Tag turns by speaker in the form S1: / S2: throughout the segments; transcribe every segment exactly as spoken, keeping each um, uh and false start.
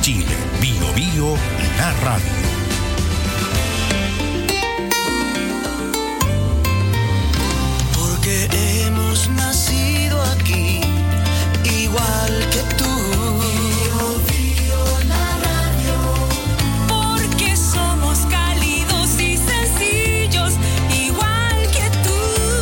S1: Chile. Bio Bio, la radio.
S2: Porque hemos nacido aquí, igual que tú. Bio Bio, la radio.
S3: Porque somos cálidos y sencillos, igual que tú.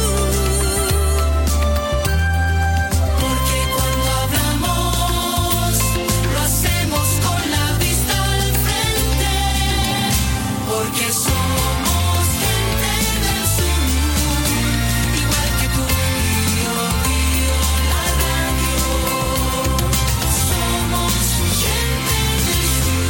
S2: Porque cuando hablamos, lo hacemos con la vista al frente. Porque somos gente del sur, igual que tú. Bio Bio, la radio. Somos gente del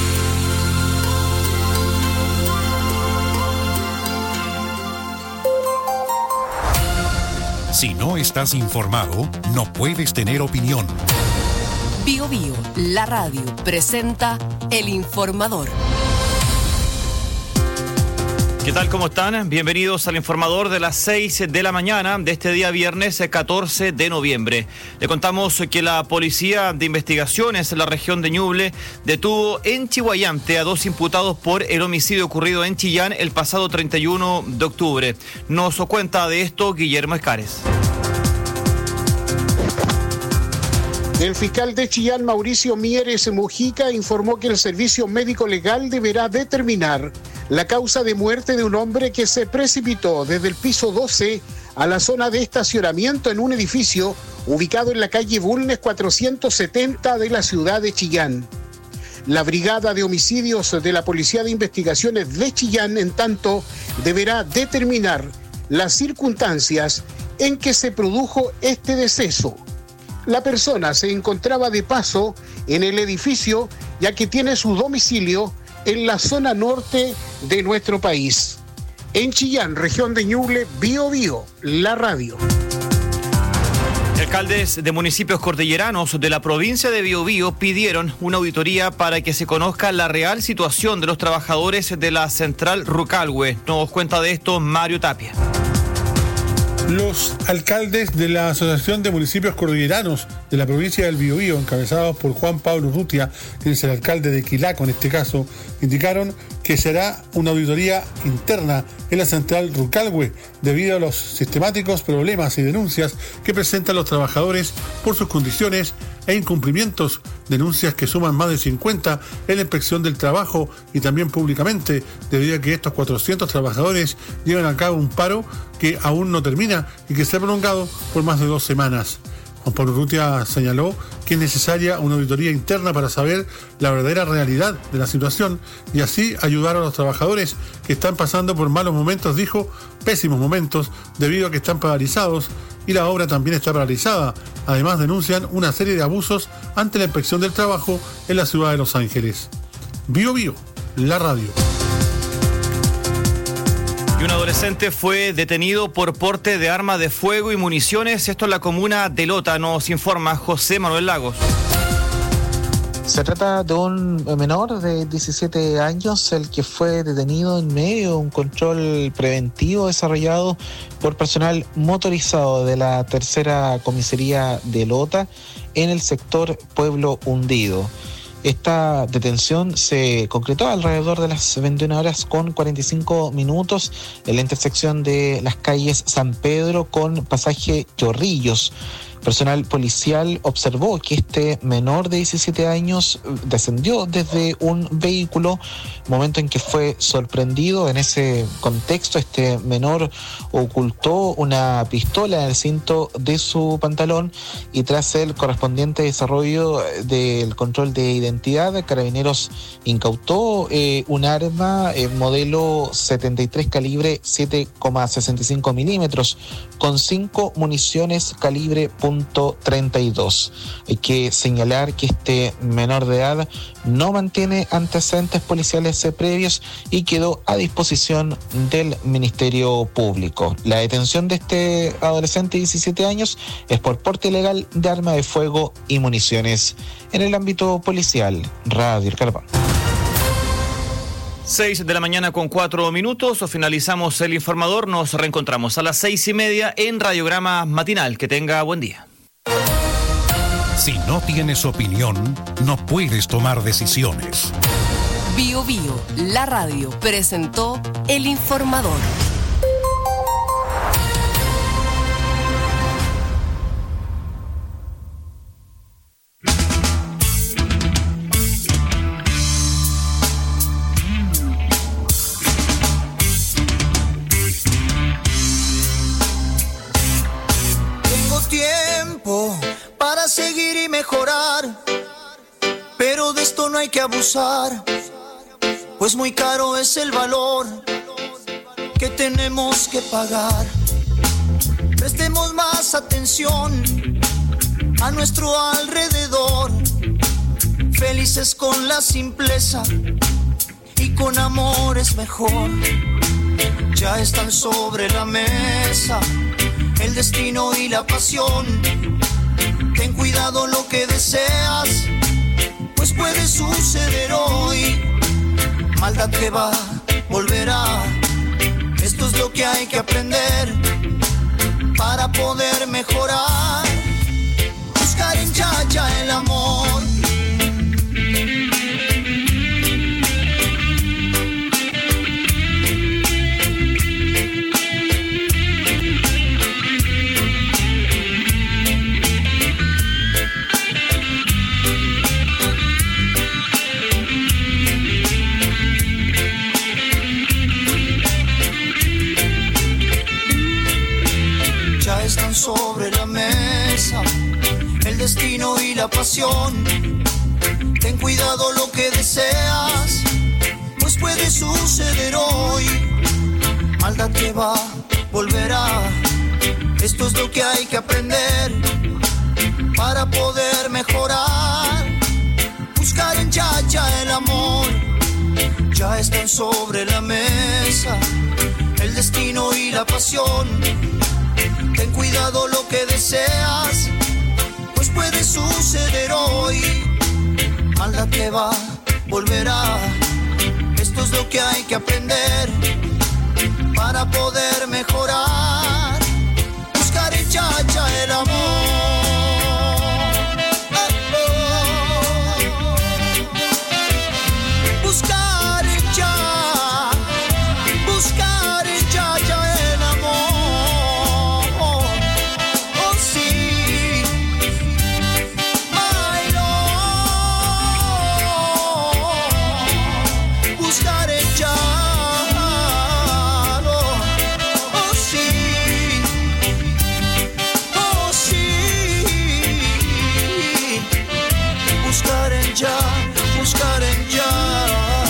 S2: sur.
S1: Si no estás informado, no puedes tener opinión.
S4: Bio Bio, la radio, presenta El Informador.
S5: ¿Qué tal? ¿Cómo están? Bienvenidos al Informador de las seis de la mañana de este día viernes catorce de noviembre. Le contamos que la Policía de Investigaciones en la región de Ñuble detuvo en Chihuayante a dos imputados por el homicidio ocurrido en Chillán el pasado treinta y uno de octubre. Nos cuenta de esto Guillermo Escares.
S6: El fiscal de Chillán, Mauricio Mieres Mujica, informó que el servicio médico legal deberá determinar la causa de muerte de un hombre que se precipitó desde el piso doce a la zona de estacionamiento en un edificio ubicado en la calle Bulnes cuatrocientos setenta de la ciudad de Chillán. La Brigada de Homicidios de la Policía de Investigaciones de Chillán, en tanto, deberá determinar las circunstancias en que se produjo este deceso. La persona se encontraba de paso en el edificio, ya que tiene su domicilio en la zona norte de nuestro país. En Chillán, región de Ñuble, Bio Bio, la radio.
S5: Alcaldes de municipios cordilleranos de la provincia de Biobío pidieron una auditoría para que se conozca la real situación de los trabajadores de la central Rucalhue. Nos cuenta de esto Mario Tapia.
S7: Los alcaldes de la Asociación de Municipios Cordilleranos de la provincia del Biobío, encabezados por Juan Pablo Urrutia, que es el alcalde de Quilaco en este caso, indicaron que será una auditoría interna en la central Rucalhue debido a los sistemáticos problemas y denuncias que presentan los trabajadores por sus condiciones e incumplimientos, denuncias que suman más de cincuenta en la inspección del trabajo y también públicamente, debido a que estos cuatrocientos trabajadores llevan a cabo un paro que aún no termina y que se ha prolongado por más de dos semanas. Juan Pablo Urrutia señaló que es necesaria una auditoría interna para saber la verdadera realidad de la situación y así ayudar a los trabajadores que están pasando por malos momentos, dijo, pésimos momentos, debido a que están paralizados y la obra también está paralizada. Además denuncian una serie de abusos ante la inspección del trabajo en la ciudad de Los Ángeles. Bio Bio, la radio.
S5: Y un adolescente fue detenido por porte de arma de fuego y municiones. Esto en la comuna de Lota, nos informa José Manuel Lagos.
S8: Se trata de un menor de diecisiete años, el que fue detenido en medio de un control preventivo desarrollado por personal motorizado de la tercera comisaría de Lota en el sector Pueblo Hundido. Esta detención se concretó alrededor de las veintiuna horas con cuarenta y cinco minutos en la intersección de las calles San Pedro con pasaje Chorrillos. Personal policial observó que este menor de diecisiete años descendió desde un vehículo, momento en que fue sorprendido. En ese contexto, este menor ocultó una pistola en el cinto de su pantalón y tras el correspondiente desarrollo del control de identidad, Carabineros incautó eh, un arma eh, modelo setenta y tres calibre siete coma sesenta y cinco milímetros con cinco municiones calibre punto treinta y dos. Hay que señalar que este menor de edad no mantiene antecedentes policiales previos y quedó a disposición del Ministerio Público. La detención de este adolescente de diecisiete años es por porte ilegal de arma de fuego y municiones. En el ámbito policial, Radio El Carpán.
S5: Seis de la mañana con cuatro minutos, finalizamos el informador, nos reencontramos a las seis y media en Radiograma Matinal. Que tenga buen día.
S1: Si no tienes opinión, no puedes tomar decisiones.
S4: Bio Bio, la radio, presentó El Informador.
S2: Tengo tiempo para seguir y mejorar, pero de esto no hay que abusar, pues muy caro es el valor que tenemos que pagar. Prestemos más atención a nuestro alrededor, felices con la simpleza y con amor es mejor. Ya están sobre la mesa el destino y la pasión. Ten cuidado lo que deseas, pues puede suceder hoy. Maldad que va, volverá. Esto es lo que hay que aprender para poder mejorar. Buscar en Yaya el amor. Están sobre la mesa el destino y la pasión. Ten cuidado lo que deseas, pues puede suceder hoy. Maldad que va, volverá. Esto es lo que hay que aprender para poder mejorar. Buscar en Yaya el amor. Ya están sobre la mesa el destino y la pasión. Ten cuidado lo que deseas, pues puede suceder hoy. Maldad que va, volverá. Esto es lo que hay que aprender para poder mejorar. Buscar en Yaya el amor. Buscar en Yaya, buscar en Yaya el amor. Oh sí, my Lord. Buscar en Yaya, oh sí, oh sí. Buscar en Yaya, buscar en Yaya.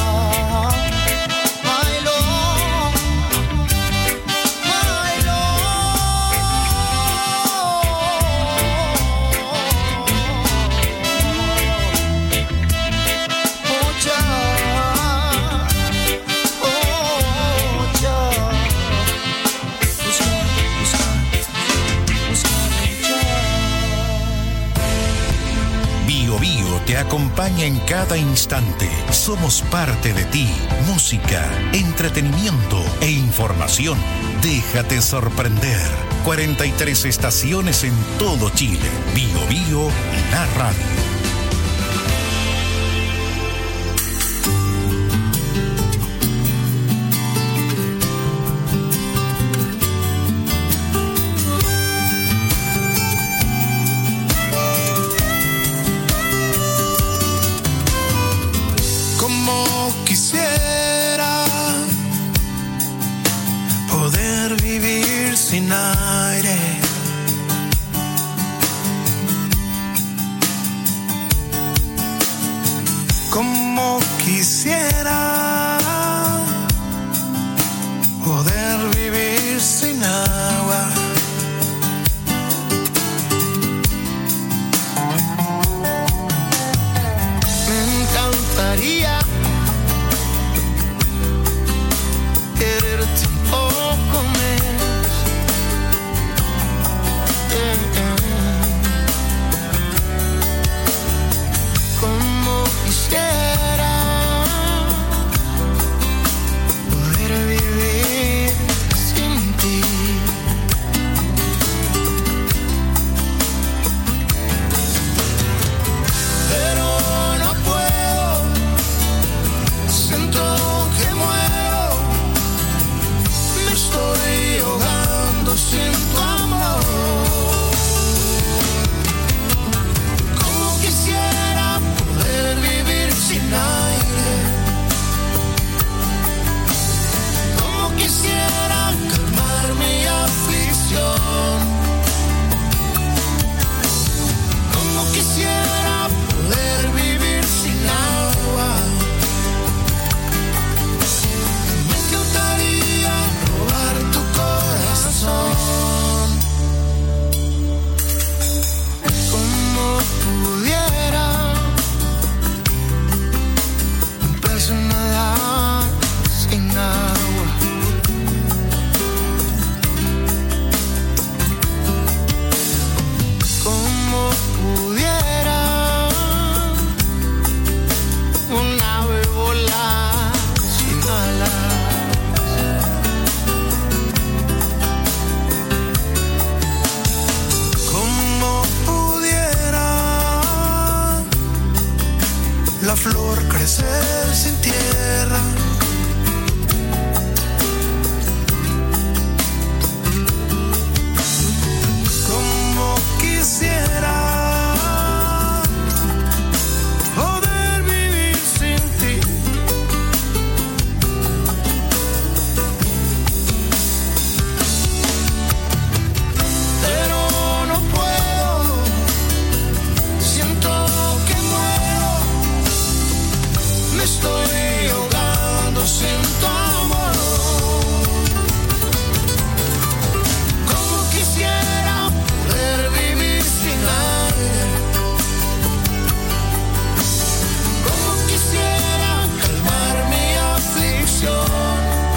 S1: Bio Bio te acompaña en cada instante. Somos parte de ti. Música, entretenimiento e información. Déjate sorprender. cuarenta y tres estaciones en todo Chile. Bio Bio, la radio.
S2: Como quisiera poder vivir sin aire, como quisiera poder vivir sin agua. Me encantaría quererte un poco más. Eh, eh. Como quisiera poder vivir sin ti. flor crecer sin tierra. Como quisiera poder vivir sin ti. Pero no puedo, siento que muero, me estoy ahogando sin tu amor. Como quisiera poder vivir sin nadie, como quisiera calmar mi aflicción,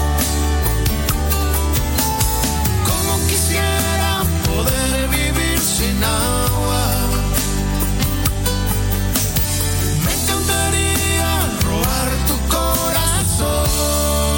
S2: como quisiera poder vivir sin agua. Me encantaría robar tu corazón.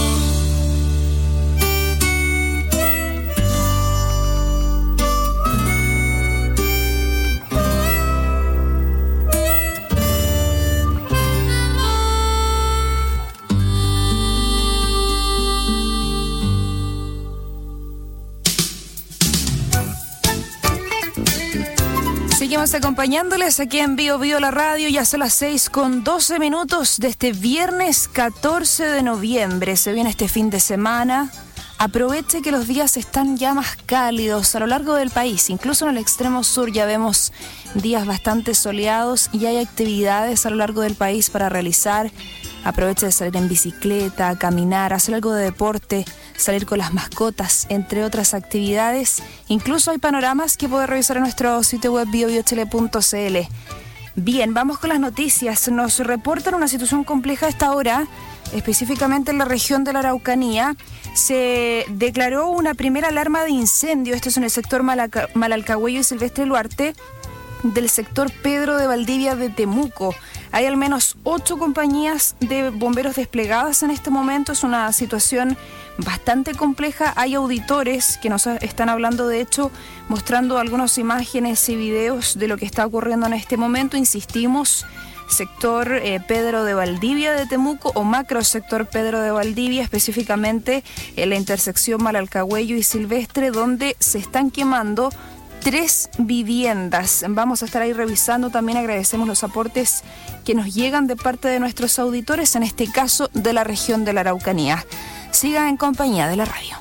S9: Seguimos acompañándoles aquí en Bio Bio la radio, ya son las seis con doce minutos de este viernes catorce de noviembre. Se viene este fin de semana. Aproveche que los días están ya más cálidos a lo largo del país. Incluso en el extremo sur ya vemos días bastante soleados y hay actividades a lo largo del país para realizar. Aproveche de salir en bicicleta, caminar, hacer algo de deporte, salir con las mascotas, entre otras actividades. Incluso hay panoramas que puede revisar en nuestro sitio web bio bio chile punto c l. Bien, vamos con las noticias. Nos reportan una situación compleja a esta hora, específicamente en la región de la Araucanía. Se declaró una primera alarma de incendio, esto es en el sector Malaca- Malalcahuello y Silvestre Luarte, del sector Pedro de Valdivia de Temuco. Hay al menos ocho compañías de bomberos desplegadas en este momento. Es una situación bastante compleja. Hay auditores que nos están hablando, de hecho, mostrando algunas imágenes y videos de lo que está ocurriendo en este momento. Insistimos, sector eh, Pedro de Valdivia de Temuco o macro sector Pedro de Valdivia, específicamente en la intersección Malalcahuello y Silvestre, donde se están quemando tres viviendas. Vamos a estar ahí revisando. También agradecemos los aportes que nos llegan de parte de nuestros auditores, en este caso de la región de la Araucanía. Sigan en compañía de la radio.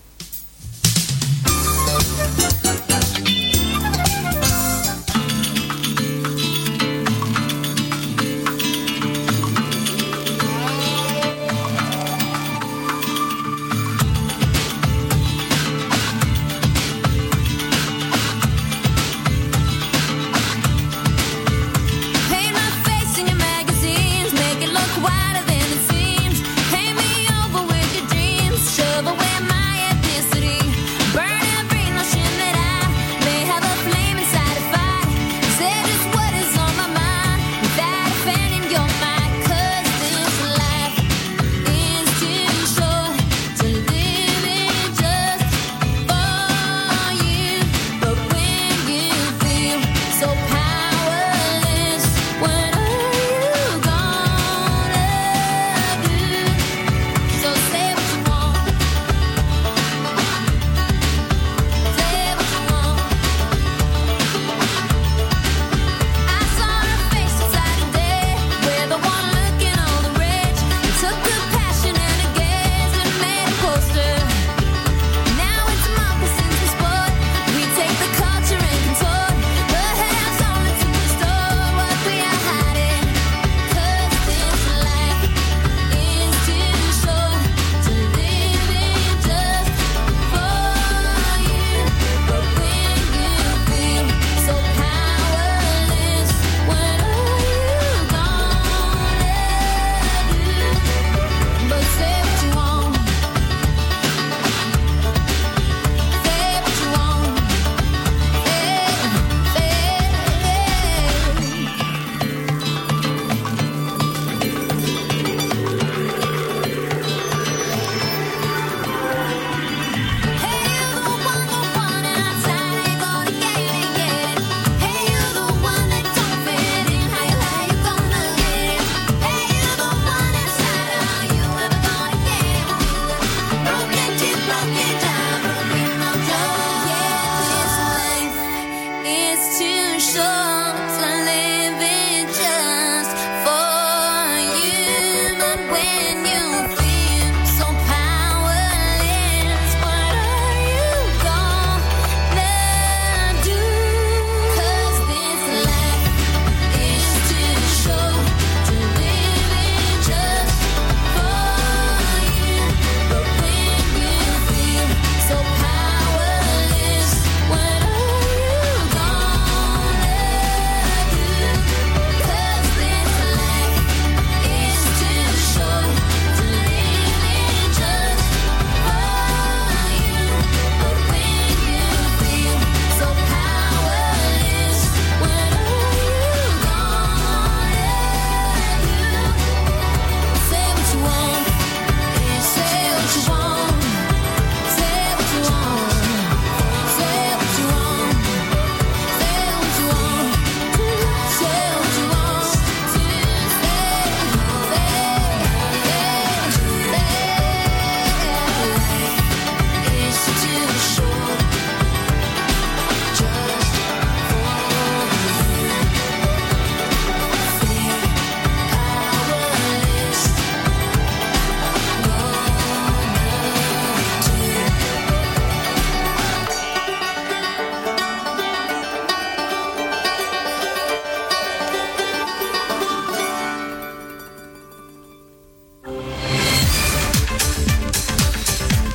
S3: Paint my face in your magazines, make it look whiter than it seems. Paint me over with your dreams, shove away my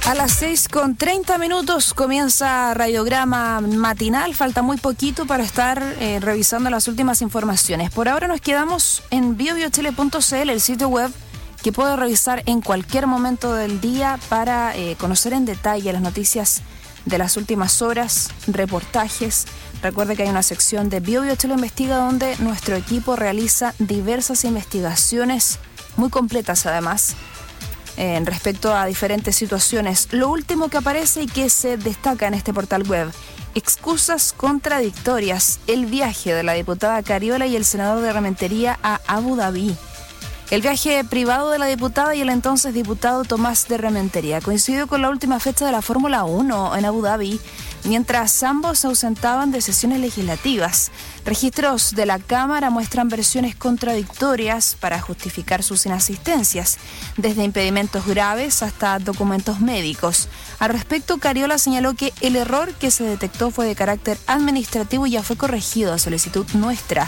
S9: A las seis con treinta minutos comienza Radiograma Matinal. Falta muy poquito para estar eh, revisando las últimas informaciones. Por ahora nos quedamos en bio bio chile punto c l, el sitio web que puede revisar en cualquier momento del día para eh, conocer en detalle las noticias de las últimas horas, reportajes. Recuerde que hay una sección de Bio Bio Chile Investiga donde nuestro equipo realiza diversas investigaciones muy completas además, en respecto a diferentes situaciones. Lo último que aparece y que se destaca en este portal web: excusas contradictorias, el viaje de la diputada Cariola y el senador de Rementería a Abu Dhabi. El viaje privado de la diputada y el entonces diputado Tomás de Rementería coincidió con la última fecha de la Fórmula uno en Abu Dhabi, mientras ambos se ausentaban de sesiones legislativas. Registros de la Cámara muestran versiones contradictorias para justificar sus inasistencias, desde impedimentos graves hasta documentos médicos. Al respecto, Cariola señaló que el error que se detectó fue de carácter administrativo y ya fue corregido a solicitud nuestra.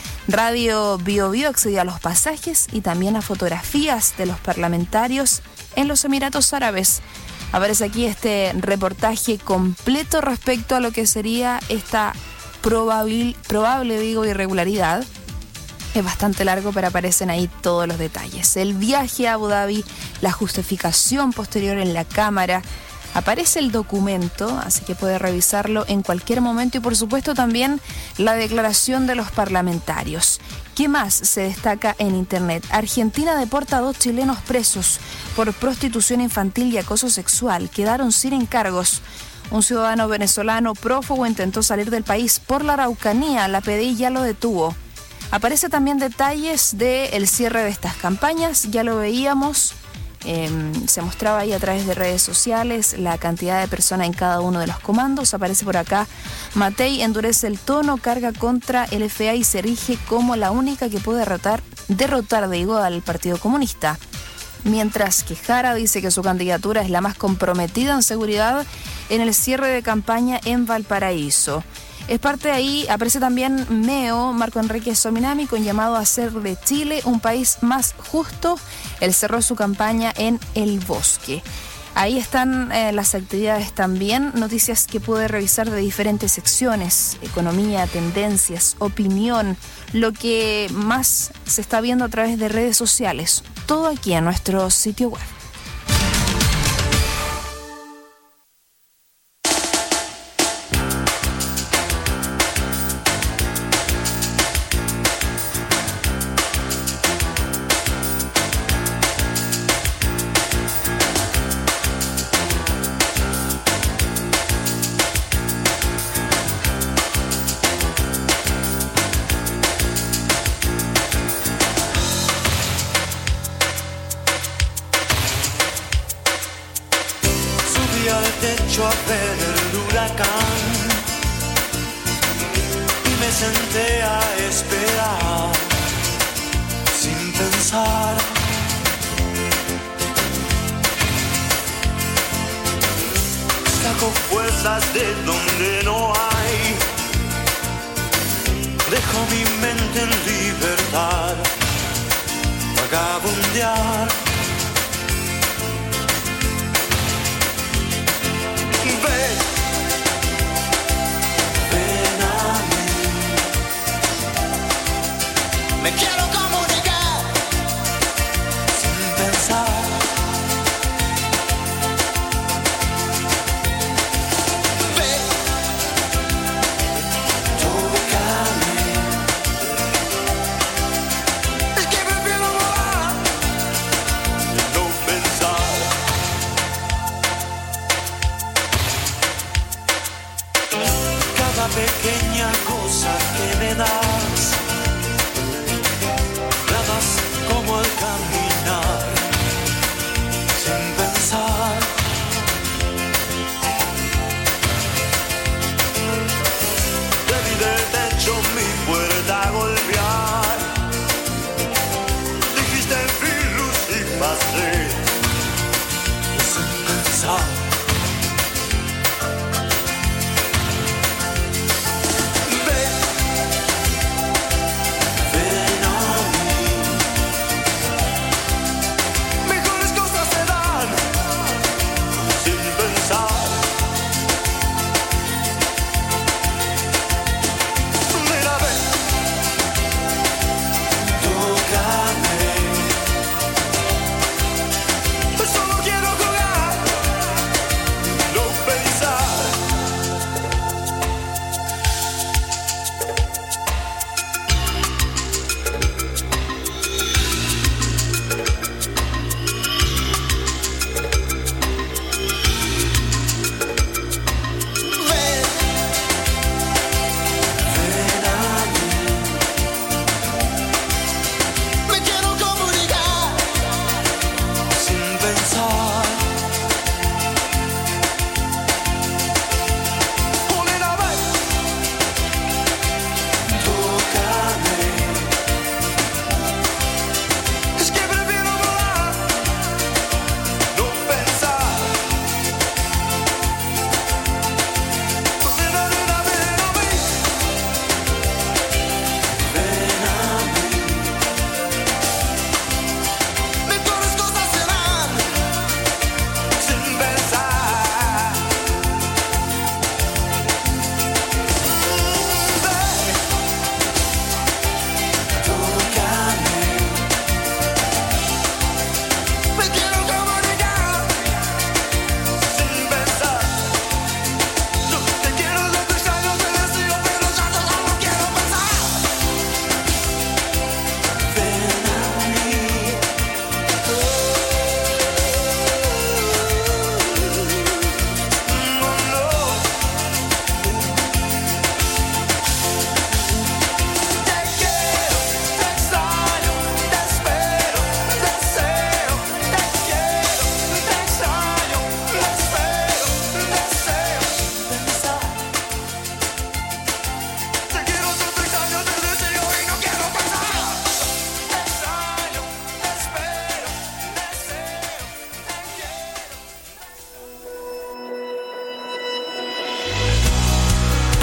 S9: Radio Bio Bio accedió a los pasajes y también a fotografías de los parlamentarios en los Emiratos Árabes. Aparece aquí este reportaje completo respecto a lo que sería esta probabil, probable, digo, irregularidad. Es bastante largo, pero aparecen ahí todos los detalles. El viaje a Abu Dhabi, la justificación posterior en la Cámara. Aparece el documento, así que puede revisarlo en cualquier momento, y por supuesto también la declaración de los parlamentarios. ¿Qué más se destaca en Internet? Argentina deporta a dos chilenos presos por prostitución infantil y acoso sexual. Quedaron sin encargos. Un ciudadano venezolano prófugo intentó salir del país por la Araucanía. La P D I ya lo detuvo. Aparece también detalles del cierre de estas campañas. Ya lo veíamos. Eh, se mostraba ahí a través de redes sociales la cantidad de personas en cada uno de los comandos. Aparece por acá: Matei endurece el tono, carga contra el F A y se erige como la única que puede derrotar, derrotar digo, al Partido Comunista. Mientras que Jara dice que su candidatura es la más comprometida en seguridad en el cierre de campaña en Valparaíso. Es parte de ahí, aparece también Meo, Marco Enrique Sominami, con llamado a hacer de Chile un país más justo. Él cerró su campaña en El Bosque. Ahí están eh, las actividades también, noticias que pude revisar de diferentes secciones: economía, tendencias, opinión, lo que más se está viendo a través de redes sociales. Todo aquí en nuestro sitio web.
S2: A ver el huracán y me senté a esperar sin pensar. Saco fuerzas de donde no hay, dejo mi mente en libertad, vagabundear. Ven, ven a mí. Me quiero comunicar sin pensar. Ven, tócame. Es que prefiero volar, no pensar. Pequeña cosa que me das, la das como al caminar, sin pensar. Te vi del techo mi puerta golpear, dijiste virus y pasé, sin pensar.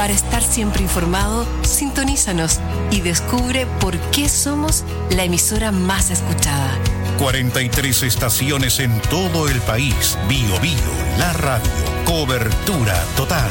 S4: Para estar siempre informado, sintonízanos y descubre por qué somos la emisora más escuchada.
S1: cuarenta y tres estaciones en todo el país. Bio Bio, la radio. Cobertura total.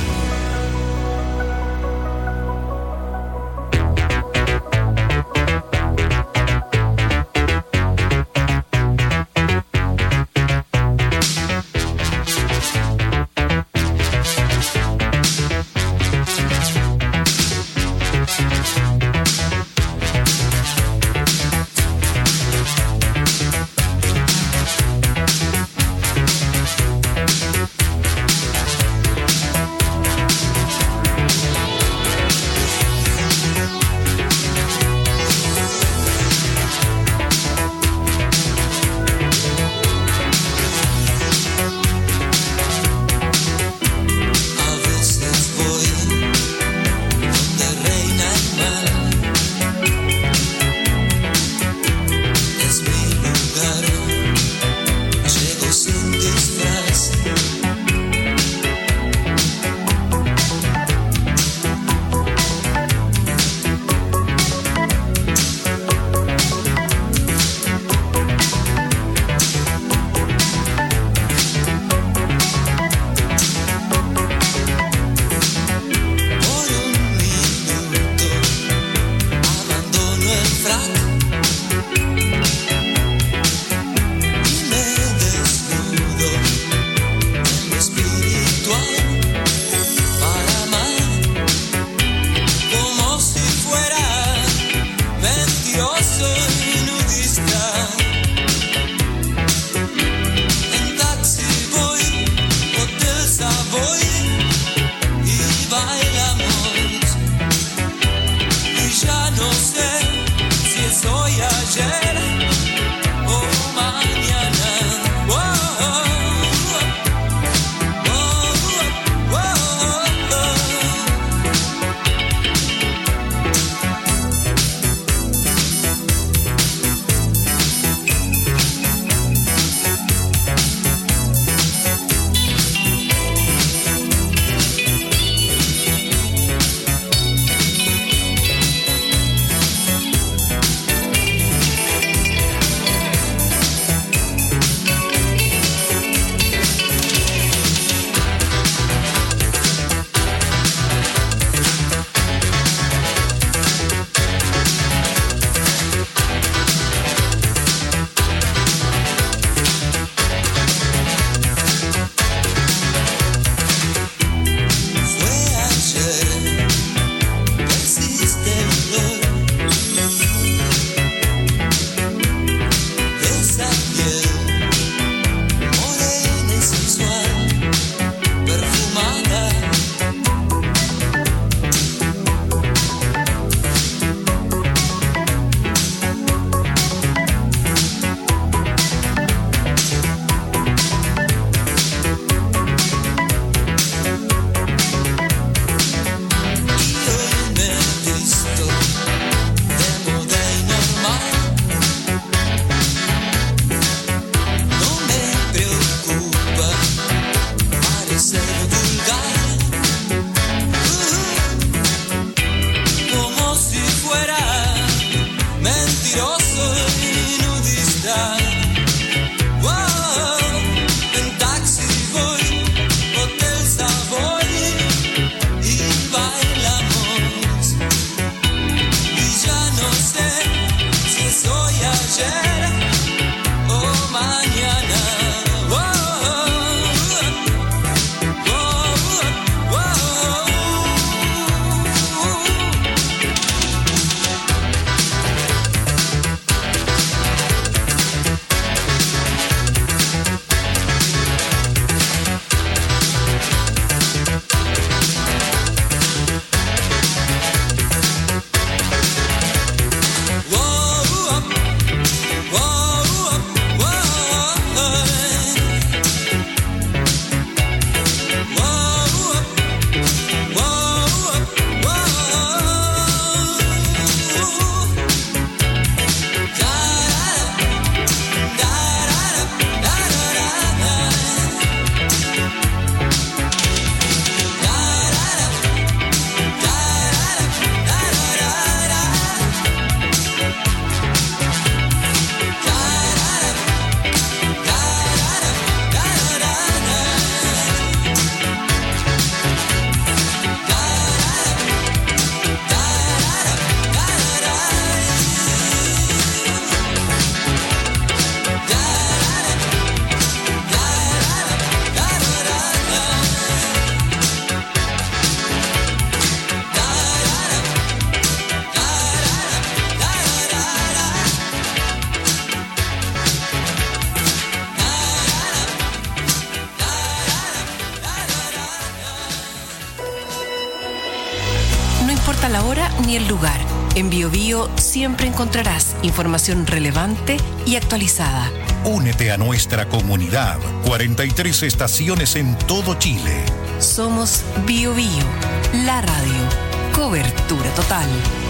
S4: la hora ni el lugar. En BioBio siempre encontrarás información relevante y actualizada.
S1: Únete a nuestra comunidad. cuarenta y tres estaciones en todo Chile.
S4: Somos BioBio, la radio. Cobertura total.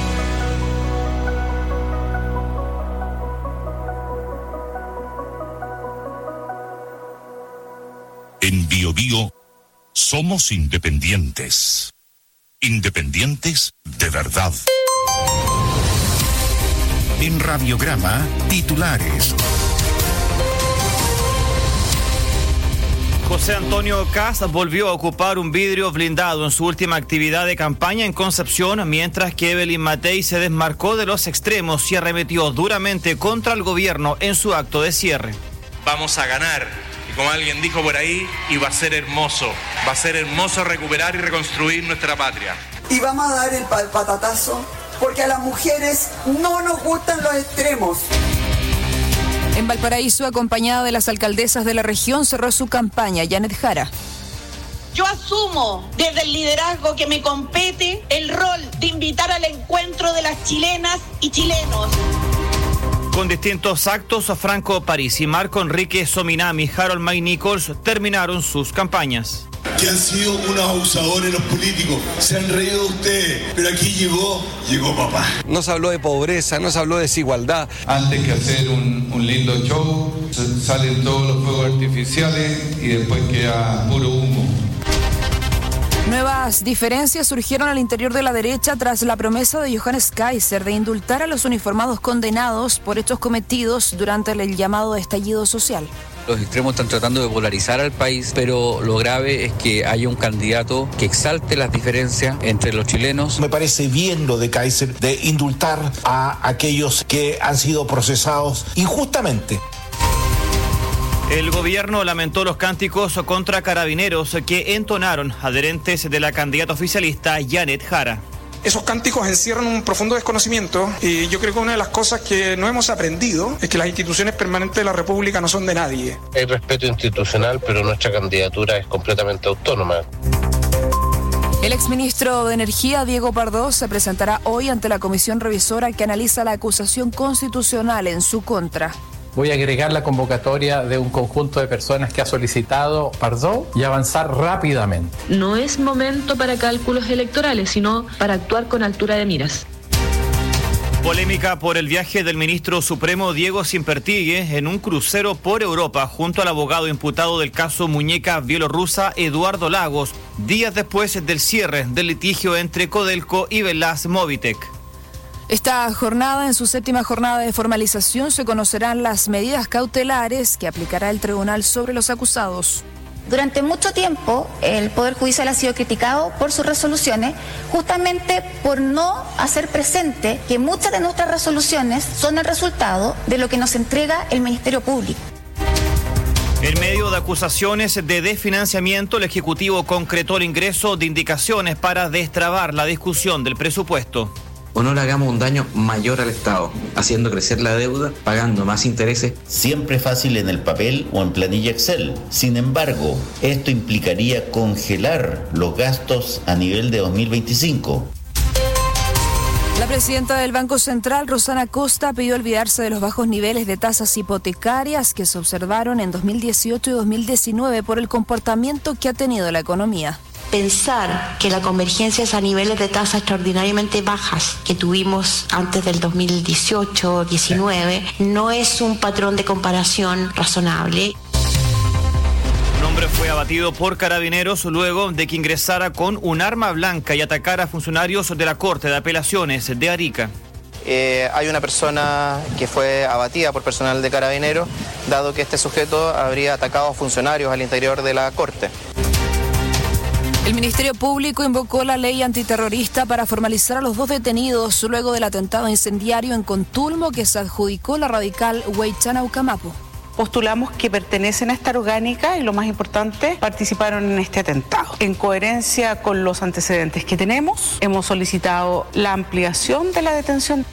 S1: En BioBio somos independientes. Independientes de verdad. En Radiograma, titulares.
S5: José Antonio Kast volvió a ocupar un vidrio blindado en su última actividad de campaña en Concepción, mientras que Evelyn Matei se desmarcó de los extremos y arremetió duramente contra el gobierno en su acto de cierre.
S10: Vamos a ganar, y como alguien dijo por ahí, y va a ser hermoso, va a ser hermoso recuperar y reconstruir nuestra patria.
S11: Y vamos a dar el patatazo, porque a las mujeres no nos gustan los extremos.
S9: En Valparaíso, acompañada de las alcaldesas de la región, cerró su campaña Janet Jara.
S12: Yo asumo desde el liderazgo que me compete el rol de invitar al encuentro de las chilenas y chilenos.
S5: Con distintos actos, Franco Parisi, Marco Enrique Sominami, Harold May Nichols terminaron sus campañas.
S13: Que han sido unos abusadores los políticos, se han reído de ustedes, pero aquí llegó, llegó papá.
S14: No se habló de pobreza, no se habló de desigualdad.
S15: Antes que hacer un, un lindo show, salen todos los fuegos artificiales y después queda puro humo.
S9: Nuevas diferencias surgieron al interior de la derecha tras la promesa de Johannes Kaiser de indultar a los uniformados condenados por hechos cometidos durante el llamado estallido social.
S16: Los extremos están tratando de polarizar al país, pero lo grave es que haya un candidato que exalte las diferencias entre los chilenos.
S17: Me parece bien lo de Kaiser de indultar a aquellos que han sido procesados injustamente.
S5: El gobierno lamentó los cánticos contra carabineros que entonaron adherentes de la candidata oficialista Janet Jara.
S18: Esos cánticos encierran un profundo desconocimiento y yo creo que una de las cosas que no hemos aprendido es que las instituciones permanentes de la República no son de nadie.
S19: Hay respeto institucional, pero nuestra candidatura es completamente autónoma.
S9: El exministro de Energía, Diego Pardo, se presentará hoy ante la comisión revisora que analiza la acusación constitucional en su contra.
S20: Voy a agregar la convocatoria de un conjunto de personas que ha solicitado Pardo y avanzar rápidamente.
S21: No es momento para cálculos electorales, sino para actuar con altura de miras.
S5: Polémica por el viaje del ministro supremo Diego Simpertigue en un crucero por Europa junto al abogado imputado del caso muñeca bielorrusa Eduardo Lagos, días después del cierre del litigio entre Codelco y Velas Movitec.
S9: Esta jornada, en su séptima jornada de formalización, se conocerán las medidas cautelares que aplicará el tribunal sobre los acusados.
S22: Durante mucho tiempo, el Poder Judicial ha sido criticado por sus resoluciones, justamente por no hacer presente que muchas de nuestras resoluciones son el resultado de lo que nos entrega el Ministerio Público.
S5: En medio de acusaciones de desfinanciamiento, el Ejecutivo concretó el ingreso de indicaciones para destrabar la discusión del presupuesto.
S23: O no le hagamos un daño mayor al Estado, haciendo crecer la deuda, pagando más intereses.
S24: Siempre fácil en el papel o en planilla Excel. Sin embargo, esto implicaría congelar los gastos a nivel de dos mil veinticinco.
S9: La presidenta del Banco Central, Rosana Costa, pidió olvidarse de los bajos niveles de tasas hipotecarias que se observaron en dos mil dieciocho y dos mil diecinueve por el comportamiento que ha tenido la economía.
S25: Pensar que la convergencia es a niveles de tasas extraordinariamente bajas que tuvimos antes del dos mil dieciocho diecinueve no es un patrón de comparación razonable.
S5: Un hombre fue abatido por carabineros luego de que ingresara con un arma blanca y atacara a funcionarios de la Corte de Apelaciones de Arica.
S26: Eh, hay una persona que fue abatida por personal de carabineros, dado que este sujeto habría atacado a funcionarios al interior de la Corte.
S9: El Ministerio Público invocó la ley antiterrorista para formalizar a los dos detenidos luego del atentado incendiario en Contulmo que se adjudicó la radical Huaychana Ucamapu.
S27: Postulamos que pertenecen a esta orgánica y lo más importante, participaron en este atentado. En coherencia con los antecedentes que tenemos, hemos solicitado la ampliación de la detención.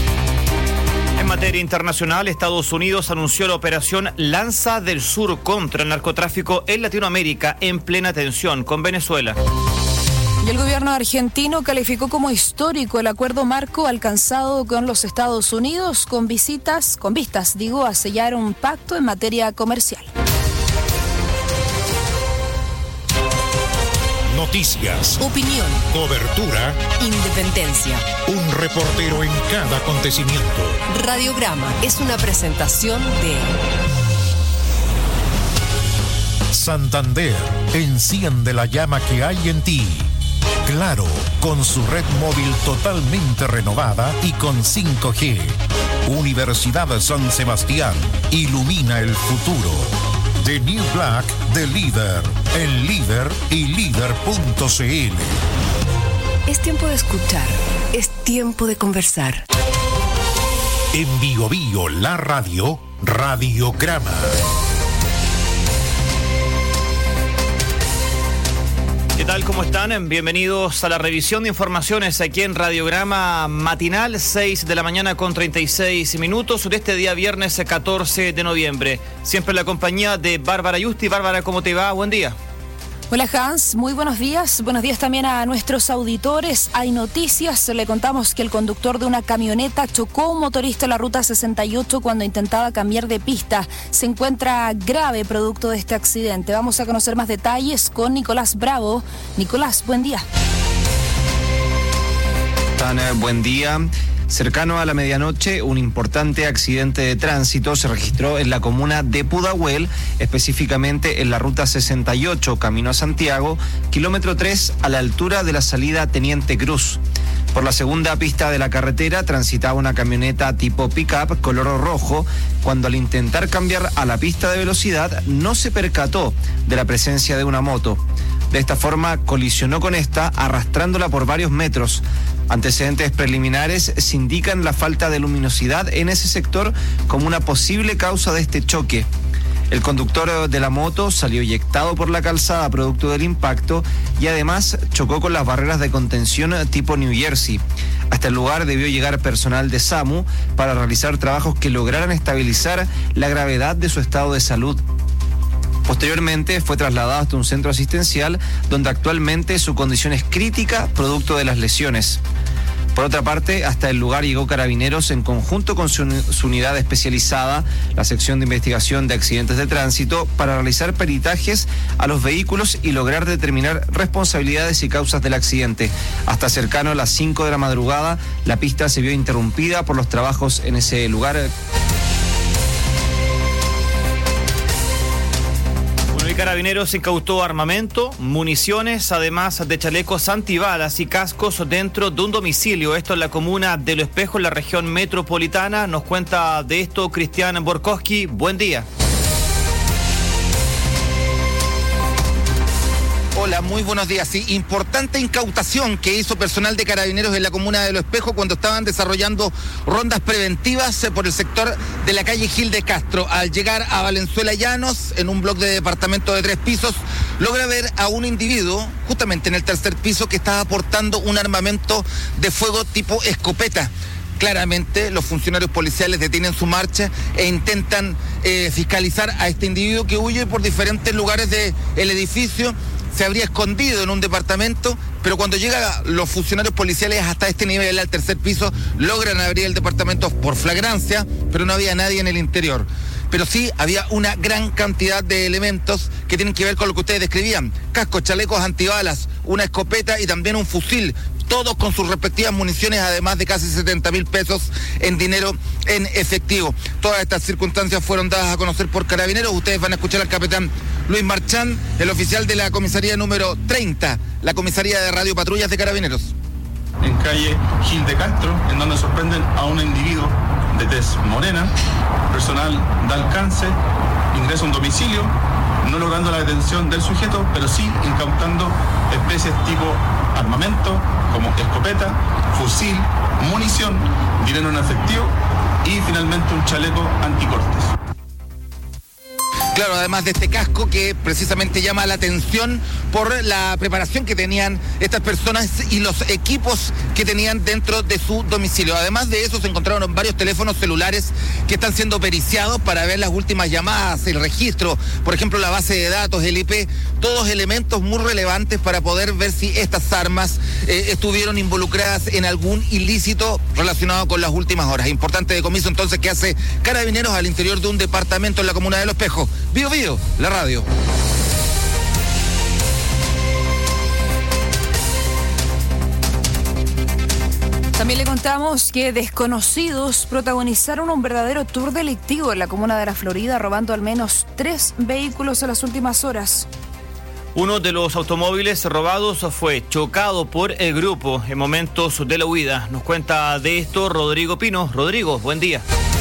S5: En materia internacional, Estados Unidos anunció la operación Lanza del Sur contra el narcotráfico en Latinoamérica en plena tensión con Venezuela.
S9: Y el gobierno argentino calificó como histórico el acuerdo marco alcanzado con los Estados Unidos con visitas, con vistas, digo, a sellar un pacto en materia comercial.
S1: Noticias,
S2: opinión,
S1: cobertura,
S2: independencia.
S1: Un reportero en cada acontecimiento.
S2: Radiograma es una presentación de
S1: Santander, enciende la llama que hay en ti. Claro, con su red móvil totalmente renovada y con cinco G. Universidad San Sebastián, ilumina el futuro. The New Black de Líder, en Líder y líder punto c l.
S2: Es tiempo de escuchar, es tiempo de conversar.
S1: En Bio Bio, la radio, Radiograma.
S5: ¿Qué tal? ¿Cómo están? Bienvenidos a la revisión de informaciones aquí en Radiograma Matinal, seis de la mañana con treinta y seis minutos de este día viernes catorce de noviembre. Siempre en la compañía de Bárbara Yusti. Bárbara, ¿cómo te va? Buen día.
S9: Hola Hans, muy buenos días. Buenos días también a nuestros auditores. Hay noticias. Le contamos que el conductor de una camioneta chocó a un motorista en la ruta sesenta y ocho cuando intentaba cambiar de pista. Se encuentra grave producto de este accidente. Vamos a conocer más detalles con Nicolás Bravo. Nicolás, buen día.
S3: Tan, eh, buen día. Cercano a la medianoche, un importante accidente de tránsito se registró en la comuna de Pudahuel, específicamente en la ruta sesenta y ocho, camino a Santiago, kilómetro tres, a la altura de la salida Teniente Cruz. Por la segunda pista de la carretera transitaba una camioneta tipo pick-up color rojo, cuando al intentar cambiar a la pista de velocidad no se percató de la presencia de una moto. De esta forma colisionó con esta, arrastrándola por varios metros. Antecedentes preliminares se indican la falta de luminosidad en ese sector como una posible causa de este choque. El conductor de la moto salió eyectado por la calzada producto del impacto y además chocó con las barreras de contención tipo New Jersey. Hasta el lugar debió llegar personal de SAMU para realizar trabajos que lograran estabilizar la gravedad de su estado de salud. Posteriormente fue trasladado hasta un centro asistencial donde actualmente su condición es crítica producto de las lesiones. Por otra parte, hasta el lugar llegó Carabineros en conjunto con su, su unidad especializada, la sección de investigación de accidentes de tránsito, para realizar peritajes a los vehículos y lograr determinar responsabilidades y causas del accidente. Hasta cercano a las cinco de la madrugada, la pista se vio interrumpida por los trabajos en ese lugar.
S5: Carabineros incautó armamento, municiones, además de chalecos antibalas y cascos dentro de un domicilio. Esto en la comuna de Lo Espejo, en la región metropolitana. Nos cuenta de esto Cristian Borkowski. Buen día.
S4: Hola, muy buenos días. Sí, importante incautación que hizo personal de Carabineros en la comuna de Lo Espejo cuando estaban desarrollando rondas preventivas por el sector de la calle Gil de Castro. Al llegar a Valenzuela Llanos, en un bloque de departamento de tres pisos, logra ver a un individuo, justamente en el tercer piso, que estaba portando un armamento de fuego tipo escopeta. Claramente los funcionarios policiales detienen su marcha e intentan eh, fiscalizar a este individuo que huye por diferentes lugares del edificio. Se habría escondido en un departamento, pero cuando llegan los funcionarios policiales hasta este nivel, al tercer piso, logran abrir el departamento por flagrancia, pero no había nadie en el interior. Pero sí había una gran cantidad de elementos que tienen que ver con lo que ustedes describían: cascos, chalecos antibalas, una escopeta y también un fusil, todos con sus respectivas municiones, además de casi setenta mil pesos en dinero en efectivo. Todas estas circunstancias fueron dadas a conocer por Carabineros. Ustedes van a escuchar al capitán Luis Marchán, el oficial de la comisaría número treinta, la comisaría de Radio Patrullas de Carabineros.
S6: En calle Gil de Castro, en donde sorprenden a un individuo de tez morena, personal de alcance, ingresa a un domicilio, no logrando la detención del sujeto, pero sí incautando especies tipo armamento, como escopeta, fusil, munición, dinero en efectivo y finalmente un chaleco anticortes.
S4: Claro, además de este casco que precisamente llama la atención por la preparación que tenían estas personas y los equipos que tenían dentro de su domicilio. Además de eso, se encontraron varios teléfonos celulares que están siendo periciados para ver las últimas llamadas, el registro, por ejemplo, la base de datos, el I P, todos elementos muy relevantes para poder ver si estas armas eh, estuvieron involucradas en algún ilícito relacionado con las últimas horas. Importante decomiso entonces que hace Carabineros al interior de un departamento en la comuna de Los Espejos. Bio Bio, la radio.
S9: También le contamos que desconocidos protagonizaron un verdadero tour delictivo en la comuna de La Florida, robando al menos tres vehículos en las últimas horas.
S5: Uno de los automóviles robados fue chocado por el grupo en momentos de la huida. Nos cuenta de esto Rodrigo Pino. Rodrigo, buen día.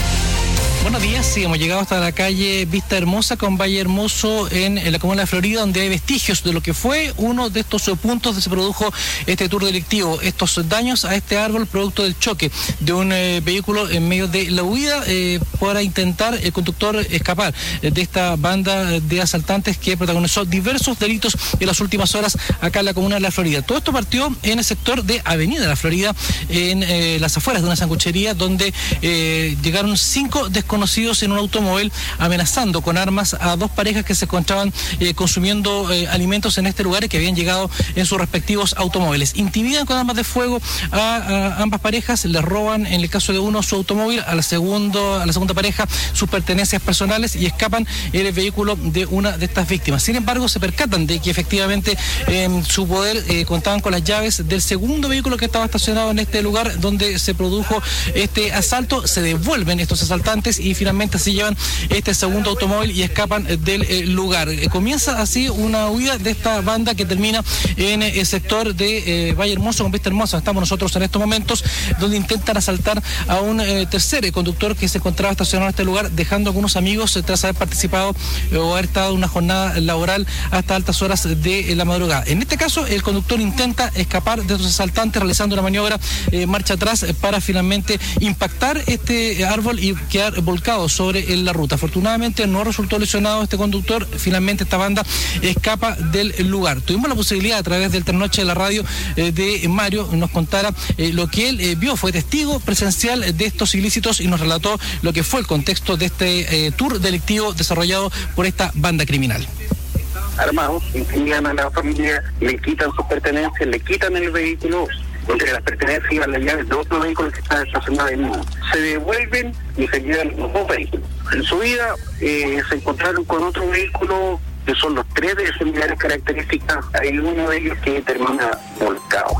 S7: Buenos días, sí, hemos llegado hasta la calle Vista Hermosa con Valle Hermoso en, en la comuna de Florida, donde hay vestigios de lo que fue uno de estos puntos donde se produjo este tour delictivo. Estos daños a este árbol producto del choque de un eh, vehículo en medio de la huida eh, para intentar el conductor escapar de esta banda de asaltantes que protagonizó diversos delitos en las últimas horas acá en la comuna de La Florida. Todo esto partió en el sector de Avenida La Florida, en eh, las afueras de una sanguchería, donde eh, llegaron cinco desconocidos conocidos en un automóvil amenazando con armas a dos parejas que se encontraban eh, consumiendo eh, alimentos en este lugar y que habían llegado en sus respectivos automóviles. Intimidan con armas de fuego a, a ambas parejas, les roban en el caso de uno su automóvil, a la, segundo, a la segunda pareja sus pertenencias personales y escapan en el vehículo de una de estas víctimas. Sin embargo, se percatan de que efectivamente en su poder eh, contaban con las llaves del segundo vehículo que estaba estacionado en este lugar donde se produjo este asalto. Se devuelven estos asaltantes y finalmente se llevan este segundo automóvil y escapan del eh, lugar. Eh, comienza así una huida de esta banda que termina en eh, el sector de eh, Valle Hermoso con Vista Hermosa. Estamos nosotros en estos momentos donde intentan asaltar a un eh, tercer eh, conductor que se encontraba estacionado en este lugar, dejando a algunos amigos eh, tras haber participado eh, o haber estado en una jornada laboral hasta altas horas de eh, la madrugada. En este caso, el conductor intenta escapar de estos asaltantes realizando una maniobra eh, marcha atrás eh, para finalmente impactar este eh, árbol y quedar volcado sobre la ruta. Afortunadamente no resultó lesionado este conductor. Finalmente esta banda escapa del lugar. Tuvimos la posibilidad a través del Ternoche de la radio eh, de Mario nos contara eh, lo que él eh, vio, fue testigo presencial de estos ilícitos y nos relató lo que fue el contexto de este eh, tour delictivo desarrollado por esta banda criminal.
S8: Armados, intimidan a la familia, le quitan sus pertenencias, le quitan el vehículo. Entre las pertenencias iban las llaves de otro vehículo que estaba estacionado en uno. Se devuelven y se llevan los dos vehículos. En su vida eh, se encontraron con otro vehículo que son los tres de similares características. Hay uno de ellos que termina volcado.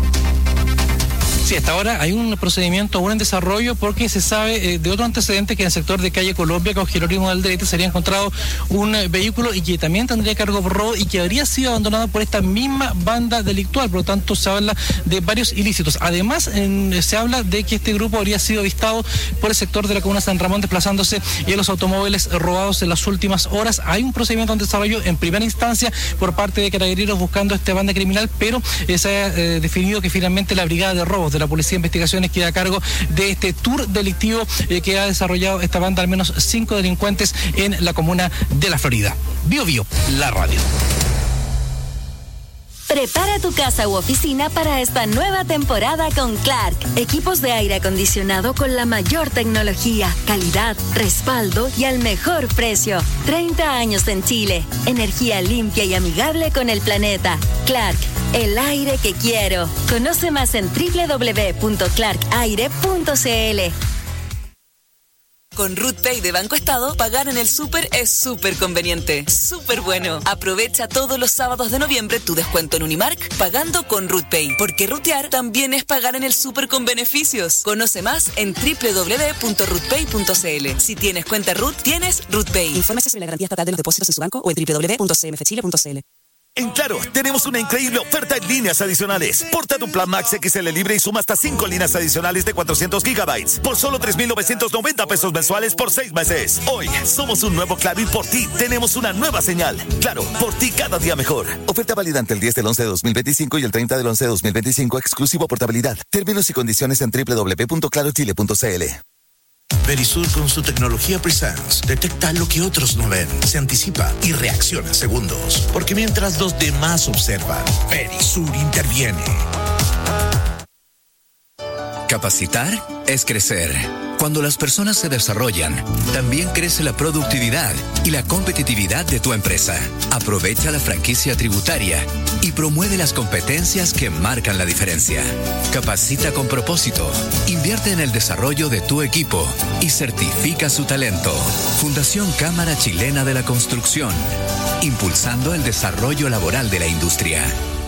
S7: Sí, hasta ahora hay un procedimiento aún en desarrollo porque se sabe eh, de otro antecedente que en el sector de calle Colombia, con Jerónimo Alderete, se habría encontrado un eh, vehículo y que también tendría cargo por robo y que habría sido abandonado por esta misma banda delictual. Por lo tanto, se habla de varios ilícitos. Además, en, se habla de que este grupo habría sido avistado por el sector de la comuna de San Ramón desplazándose en los automóviles robados en las últimas horas. Hay un procedimiento en desarrollo en primera instancia por parte de Carabineros buscando esta banda criminal, pero eh, se ha eh, definido que finalmente la brigada de robos de la Policía de Investigaciones queda a cargo de este tour delictivo eh, que ha desarrollado esta banda, al menos cinco delincuentes en la comuna de La Florida. Bio Bio, la radio.
S10: Prepara tu casa u oficina para esta nueva temporada con Clark. Equipos de aire acondicionado con la mayor tecnología, calidad, respaldo y al mejor precio. treinta años en Chile. Energía limpia y amigable con el planeta. Clark, el aire que quiero. Conoce más en doble u doble u doble u punto clark aire punto c l.
S11: Con RootPay de Banco Estado, pagar en el súper es súper conveniente. Súper bueno. Aprovecha todos los sábados de noviembre tu descuento en Unimark pagando con RootPay. Porque rutear también es pagar en el súper con beneficios. Conoce más en doble u doble u doble u punto rootpay punto c l. Si tienes cuenta Root, tienes RootPay.
S12: Infórmese sobre la garantía estatal de los depósitos en su banco o en doble u doble u doble u punto c m f chile punto c l.
S13: En Claro, tenemos una increíble oferta en líneas adicionales. Porta tu plan Max X L libre y suma hasta cinco líneas adicionales de cuatrocientos gigabytes por solo tres mil novecientos noventa pesos mensuales por seis meses. Hoy, somos un nuevo Claro y por ti tenemos una nueva señal. Claro, por ti cada día mejor. Oferta válida entre el diez del once de dos mil veinticinco y el treinta del once de dos mil veinticinco, exclusivo portabilidad. Términos y condiciones en doble u doble u doble u punto claro chile punto c l.
S14: Verisur, con su tecnología Presence, detecta lo que otros no ven, se anticipa y reacciona en segundos. Porque mientras los demás observan, Verisur interviene.
S15: Capacitar es crecer. Cuando las personas se desarrollan, también crece la productividad y la competitividad de tu empresa. Aprovecha la franquicia tributaria y promueve las competencias que marcan la diferencia. Capacita con propósito, invierte en el desarrollo de tu equipo y certifica su talento. Fundación Cámara Chilena de la Construcción, impulsando el desarrollo laboral de la industria.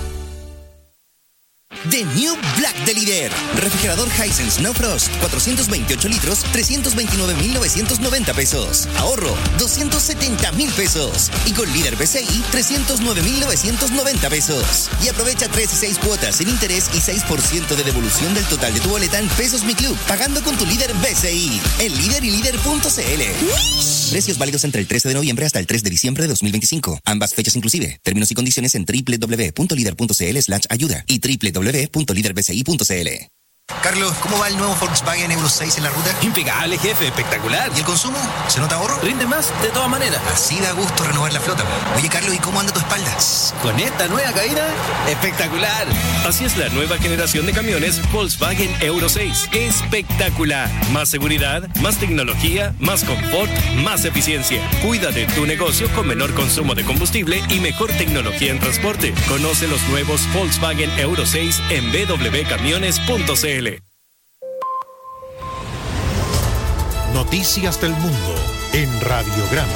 S16: The New Black de Líder. Refrigerador Hisense No Frost, cuatrocientos veintiocho litros, trescientos veintinueve mil novecientos noventa pesos. Ahorro, doscientos setenta mil pesos. Y con Líder B C I, trescientos nueve mil novecientos noventa pesos. Y aprovecha tres y seis cuotas sin interés y seis por ciento de devolución del total de tu boleta en Pesos Mi Club, pagando con tu Líder B C I. En líder y líder punto c l. Precios válidos entre el trece de noviembre hasta el tres de diciembre de dos mil veinticinco. Ambas fechas inclusive. Términos y condiciones en doble u doble u doble u punto líder punto c l slash ayuda y doble u doble u doble u punto líder b c i punto c l.
S17: Carlos, ¿cómo va el nuevo Volkswagen Euro seis en la ruta?
S18: Impecable, jefe, espectacular.
S17: ¿Y el consumo? ¿Se nota ahorro?
S18: Rinde más, de todas maneras.
S17: Así da gusto renovar la flota. Oye, Carlos, ¿y cómo anda tu espalda?
S18: Con esta nueva cabina, espectacular.
S19: Así es la nueva generación de camiones Volkswagen Euro seis. Espectacular. Más seguridad, más tecnología, más confort, más eficiencia. Cuida de tu negocio con menor consumo de combustible y mejor tecnología en transporte. Conoce los nuevos Volkswagen Euro seis en b w camiones punto c l.
S1: Noticias del mundo en Radiograma.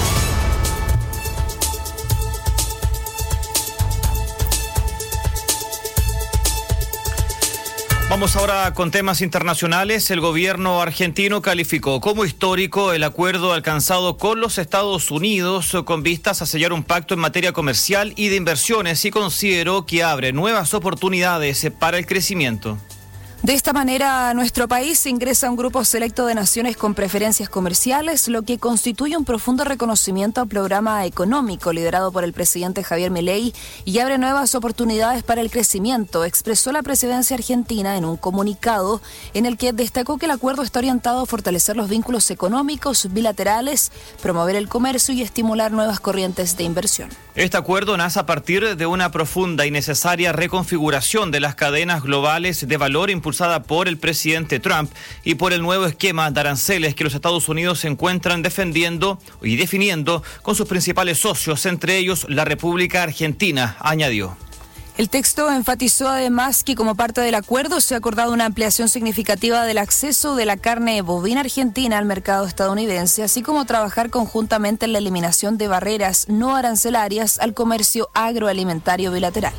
S5: Vamos ahora con temas internacionales. El gobierno argentino calificó como histórico el acuerdo alcanzado con los Estados Unidos con vistas a sellar un pacto en materia comercial y de inversiones y consideró que abre nuevas oportunidades para el crecimiento.
S9: De esta manera, a nuestro país ingresa un grupo selecto de naciones con preferencias comerciales, lo que constituye un profundo reconocimiento al programa económico liderado por el presidente Javier Milei y abre nuevas oportunidades para el crecimiento, expresó la presidencia argentina en un comunicado en el que destacó que el acuerdo está orientado a fortalecer los vínculos económicos bilaterales, promover el comercio y estimular nuevas corrientes de inversión.
S5: Este acuerdo nace a partir de una profunda y necesaria reconfiguración de las cadenas globales de valor impulsada por el presidente Trump y por el nuevo esquema de aranceles que los Estados Unidos se encuentran defendiendo y definiendo con sus principales socios, entre ellos la República Argentina, añadió.
S9: El texto enfatizó además que como parte del acuerdo se ha acordado una ampliación significativa del acceso de la carne bovina argentina al mercado estadounidense, así como trabajar conjuntamente en la eliminación de barreras no arancelarias al comercio agroalimentario bilateral.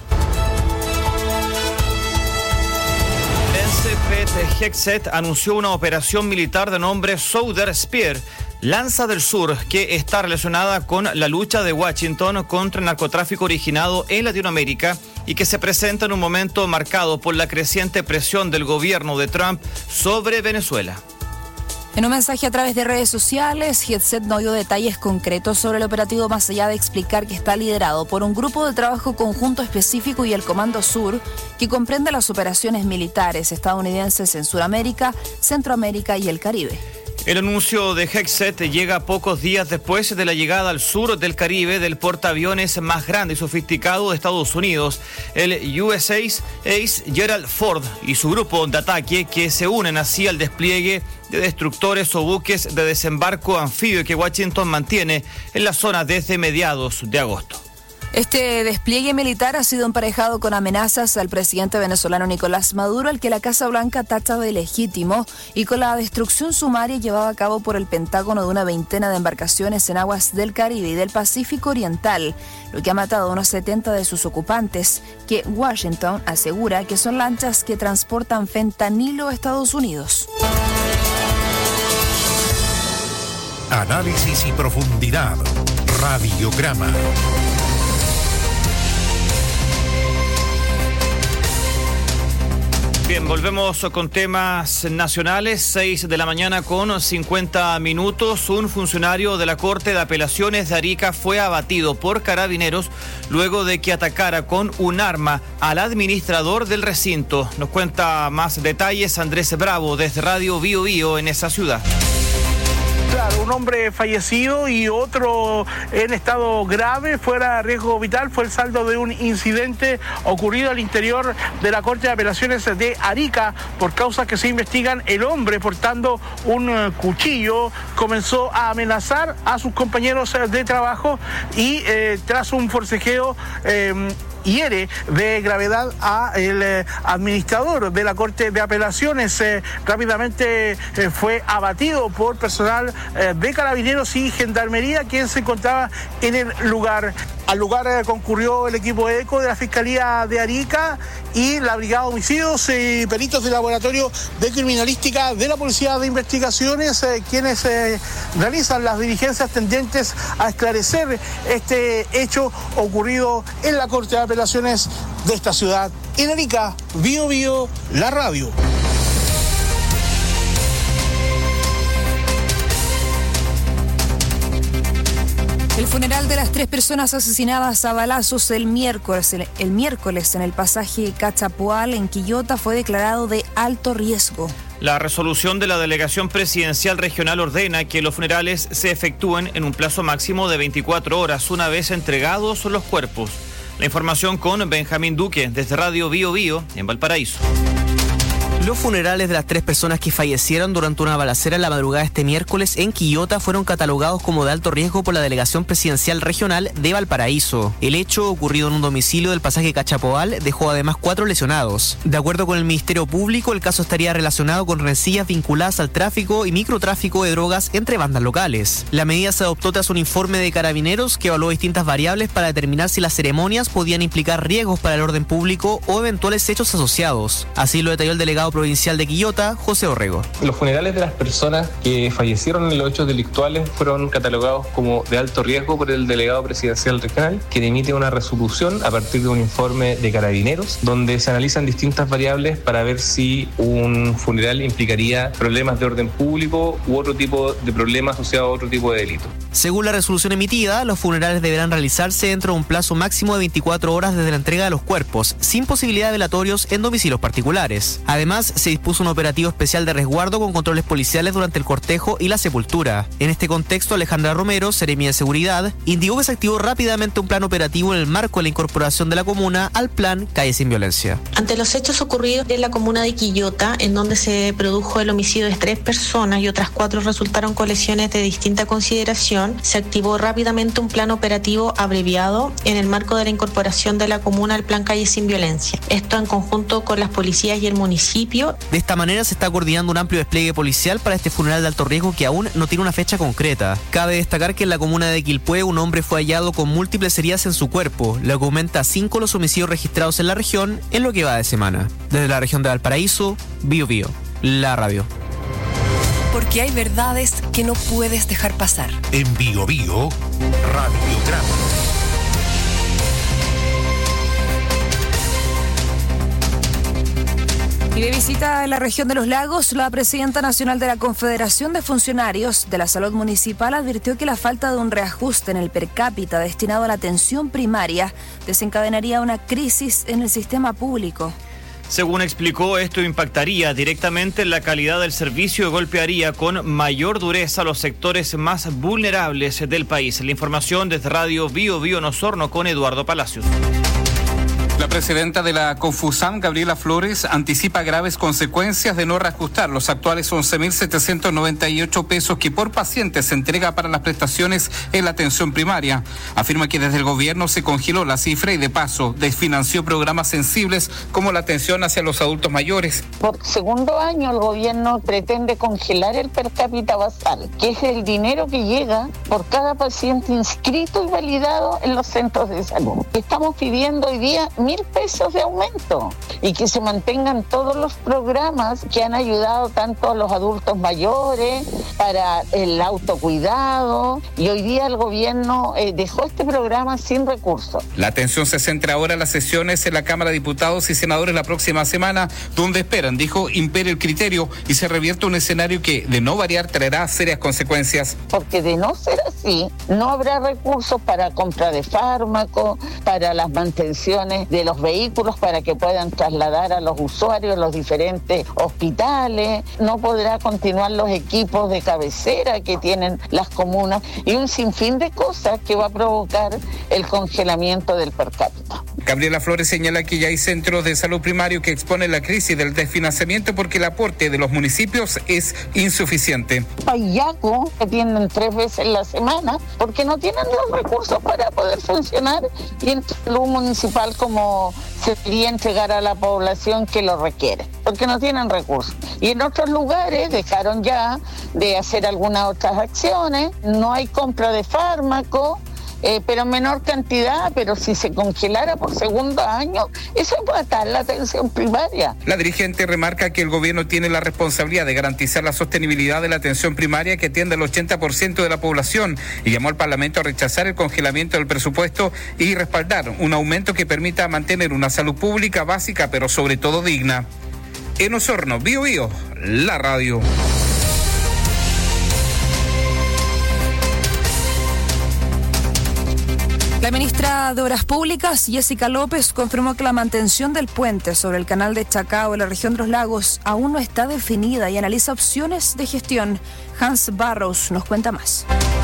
S5: Hexet anunció una operación militar de nombre Southern Spear, Lanza del Sur, que está relacionada con la lucha de Washington contra el narcotráfico originado en Latinoamérica y que se presenta en un momento marcado por la creciente presión del gobierno de Trump sobre Venezuela.
S9: En un mensaje a través de redes sociales, Hexet no dio detalles concretos sobre el operativo más allá de explicar que está liderado por un grupo de trabajo conjunto específico y el Comando Sur, que comprende las operaciones militares estadounidenses en Sudamérica, Centroamérica y el Caribe.
S5: El anuncio de Hexet llega pocos días después de la llegada al sur del Caribe del portaaviones más grande y sofisticado de Estados Unidos, el U S A Ace Gerald Ford y su grupo de ataque, que se unen así al despliegue de destructores o buques de desembarco anfibio que Washington mantiene en la zona desde mediados de agosto.
S9: Este despliegue militar ha sido emparejado con amenazas al presidente venezolano Nicolás Maduro, al que la Casa Blanca tacha de ilegítimo, y con la destrucción sumaria llevada a cabo por el Pentágono de una veintena de embarcaciones en aguas del Caribe y del Pacífico Oriental, lo que ha matado a unos setenta de sus ocupantes, que Washington asegura que son lanchas que transportan fentanilo a Estados Unidos.
S1: Análisis y profundidad. Radiograma.
S5: Bien, volvemos con temas nacionales, seis de la mañana con cincuenta minutos. Un funcionario de la Corte de Apelaciones de Arica fue abatido por carabineros luego de que atacara con un arma al administrador del recinto. Nos cuenta más detalles Andrés Bravo desde Radio Bio Bio en esa ciudad.
S20: Claro, un hombre fallecido y otro en estado grave, fuera de riesgo vital, fue el saldo de un incidente ocurrido al interior de la Corte de Apelaciones de Arica. Por causas que se investigan, el hombre portando un uh, cuchillo comenzó a amenazar a sus compañeros de trabajo y eh, tras un forcejeo eh, hiere de gravedad a el eh, administrador de la Corte de Apelaciones. Eh, rápidamente eh, fue abatido por personal eh, de Carabineros y Gendarmería, quien se encontraba en el lugar. Al lugar eh, concurrió el equipo ECO de la Fiscalía de Arica y la Brigada de Homicidios y peritos del Laboratorio de Criminalística de la Policía de Investigaciones, eh, quienes eh, realizan las diligencias tendentes a esclarecer este hecho ocurrido en la Corte de Apelaciones de esta ciudad. En Arica, Bio Bio, la radio.
S9: El funeral de las tres personas asesinadas a balazos el miércoles, el, el miércoles en el pasaje Cachapoal en Quillota fue declarado de alto riesgo.
S5: La resolución de la Delegación Presidencial Regional ordena que los funerales se efectúen en un plazo máximo de veinticuatro horas una vez entregados los cuerpos. La información con Benjamín Duque desde Radio Bio Bio en Valparaíso.
S21: Los funerales de las tres personas que fallecieron durante una balacera en la madrugada este miércoles en Quillota fueron catalogados como de alto riesgo por la Delegación Presidencial Regional de Valparaíso. El hecho, ocurrido en un domicilio del pasaje Cachapoal, dejó además cuatro lesionados. De acuerdo con el Ministerio Público, el caso estaría relacionado con rencillas vinculadas al tráfico y microtráfico de drogas entre bandas locales. La medida se adoptó tras un informe de Carabineros que evaluó distintas variables para determinar si las ceremonias podían implicar riesgos para el orden público o eventuales hechos asociados. Así lo detalló el delegado provincial de Quillota, José Orrego.
S22: Los funerales de las personas que fallecieron en los hechos delictuales fueron catalogados como de alto riesgo por el delegado presidencial regional, quien emite una resolución a partir de un informe de Carabineros, donde se analizan distintas variables para ver si un funeral implicaría problemas de orden público u otro tipo de problemas asociados a otro tipo de delito.
S21: Según la resolución emitida, los funerales deberán realizarse dentro de un plazo máximo de veinticuatro horas desde la entrega de los cuerpos, sin posibilidad de velatorios en domicilios particulares. Además, se dispuso un operativo especial de resguardo con controles policiales durante el cortejo y la sepultura. En este contexto, Alejandra Romero, seremia de Seguridad, indicó que se activó rápidamente un plan operativo en el marco de la incorporación de la comuna al plan Calle Sin Violencia.
S23: Ante los hechos ocurridos en la comuna de Quillota, en donde se produjo el homicidio de tres personas y otras cuatro resultaron con lesiones de distinta consideración, se activó rápidamente un plan operativo abreviado en el marco de la incorporación de la comuna al plan Calle Sin Violencia. Esto en conjunto con las policías y el municipio.
S21: De esta manera se está coordinando un amplio despliegue policial para este funeral de alto riesgo que aún no tiene una fecha concreta. Cabe destacar que en la comuna de Quilpué un hombre fue hallado con múltiples heridas en su cuerpo, lo que aumenta a cinco los homicidios registrados en la región en lo que va de semana. Desde la región de Valparaíso, Bio Bio, la radio.
S2: Porque hay verdades que no puedes dejar pasar.
S1: En Bio Bio, Radiograma.
S9: Y de visita a la región de los lagos, la presidenta nacional de la Confederación de Funcionarios de la Salud Municipal advirtió que la falta de un reajuste en el per cápita destinado a la atención primaria desencadenaría una crisis en el sistema público.
S5: Según explicó, esto impactaría directamente en la calidad del servicio y golpearía con mayor dureza a los sectores más vulnerables del país. La información desde Radio Bio Bio en Osorno con Eduardo Palacios.
S24: La presidenta de la Confusam, Gabriela Flores, anticipa graves consecuencias de no reajustar los actuales once mil setecientos noventa y ocho pesos que por paciente se entrega para las prestaciones en la atención primaria. Afirma que desde el gobierno se congeló la cifra y de paso desfinanció programas sensibles como la atención hacia los adultos mayores.
S25: Por segundo año el gobierno pretende congelar el per cápita basal, que es el dinero que llega por cada paciente inscrito y validado en los centros de salud. Estamos pidiendo hoy día mil pesos de aumento y que se mantengan todos los programas que han ayudado tanto a los adultos mayores, para el autocuidado, y hoy día el gobierno eh, dejó este programa sin recursos.
S24: La atención se centra ahora en las sesiones en la Cámara de Diputados y Senadores la próxima semana, donde esperan, dijo, impere el criterio y se revierte un escenario que, de no variar, traerá serias consecuencias.
S25: Porque de no ser así, no habrá recursos para compra de fármacos, para las mantenciones de los vehículos, para que puedan trasladar a los usuarios a los diferentes hospitales, no podrá continuar los equipos de cabecera que tienen las comunas y un sinfín de cosas que va a provocar el congelamiento del per cápita.
S24: Gabriela Flores señala que ya hay centros de salud primario que exponen la crisis del desfinanciamiento porque el aporte de los municipios es insuficiente.
S25: Payaco, que atienden tres veces en la semana, porque no tienen los recursos para poder funcionar, y en salud municipal como se debería entregar a la población que lo requiere, porque no tienen recursos. Y en otros lugares dejaron ya de hacer algunas otras acciones, no hay compra de fármacos, Eh, pero en menor cantidad, pero si se congelara por segundo año, eso va a matar la atención primaria.
S24: La dirigente remarca que el gobierno tiene la responsabilidad de garantizar la sostenibilidad de la atención primaria que atiende al ochenta por ciento de la población y llamó al Parlamento a rechazar el congelamiento del presupuesto y respaldar un aumento que permita mantener una salud pública básica, pero sobre todo digna. En Osorno, Bío Bío, la radio.
S9: La ministra de Obras Públicas, Jessica López, confirmó que la mantención del puente sobre el canal de Chacao en la región de los lagos aún no está definida y analiza opciones de gestión. Hans Barros nos cuenta más.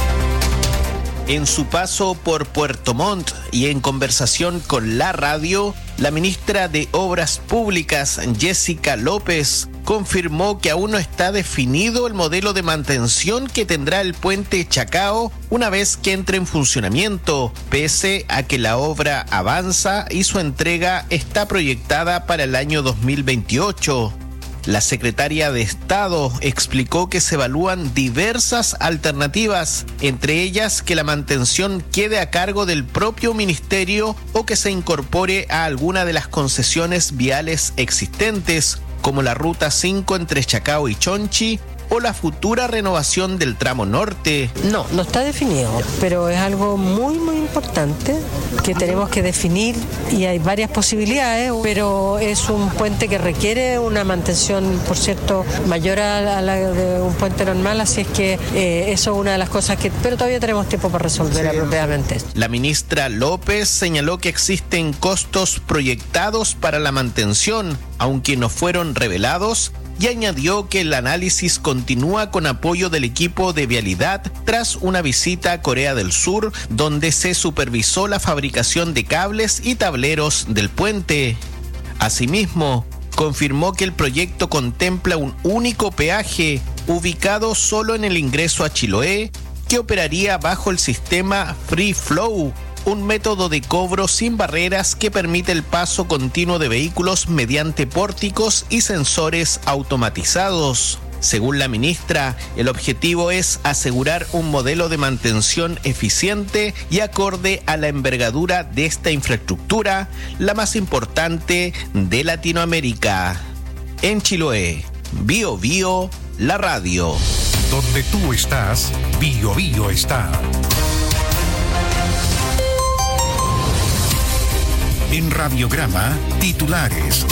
S3: En su paso por Puerto Montt y en conversación con la radio, la ministra de Obras Públicas, Jessica López, confirmó que aún no está definido el modelo de mantención que tendrá el puente Chacao una vez que entre en funcionamiento, pese a que la obra avanza y su entrega está proyectada para el año dos mil veintiocho. La secretaria de Estado explicó que se evalúan diversas alternativas, entre ellas que la mantención quede a cargo del propio ministerio o que se incorpore a alguna de las concesiones viales existentes, como la Ruta cinco entre Chacao y Chonchi, o la futura renovación del tramo norte.
S4: No, no está definido, pero es algo muy, muy importante que tenemos que definir y hay varias posibilidades, pero es un puente que requiere una mantención, por cierto, mayor a la de un puente normal, así es que eh, eso es una de las cosas que... Pero todavía tenemos tiempo para resolver sí. apropiadamente esto.
S3: La ministra López señaló que existen costos proyectados para la mantención, aunque no fueron revelados, y añadió que el análisis continúa con apoyo del equipo de vialidad tras una visita a Corea del Sur, donde se supervisó la fabricación de cables y tableros del puente. Asimismo, confirmó que el proyecto contempla un único peaje ubicado solo en el ingreso a Chiloé, que operaría bajo el sistema Free Flow, un método de cobro sin barreras que permite el paso continuo de vehículos mediante pórticos y sensores automatizados. Según la ministra, el objetivo es asegurar un modelo de mantención eficiente y acorde a la envergadura de esta infraestructura, la más importante de Latinoamérica. En Chiloé, Bío Bío, la radio.
S1: Donde tú estás, Bío Bío está. En Radiograma, titulares.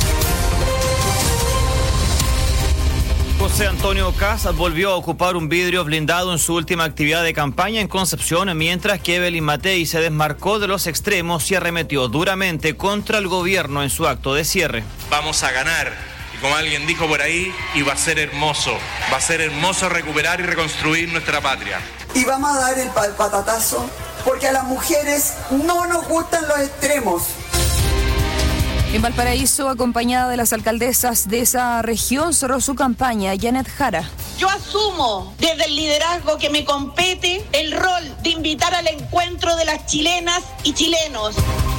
S5: José Antonio Caz volvió a ocupar un vidrio blindado en su última actividad de campaña en Concepción, mientras que Evelyn Matei se desmarcó de los extremos y arremetió duramente contra el gobierno en su acto de cierre.
S6: Vamos a ganar, y como alguien dijo por ahí, y va a ser hermoso, va a ser hermoso recuperar y reconstruir nuestra patria.
S7: Y vamos a dar el patatazo, porque a las mujeres no nos gustan los extremos.
S9: En Valparaíso, acompañada de las alcaldesas de esa región, cerró su campaña Janet Jara.
S8: Yo asumo desde el liderazgo que me compete el rol de invitar al encuentro de las chilenas y chilenos.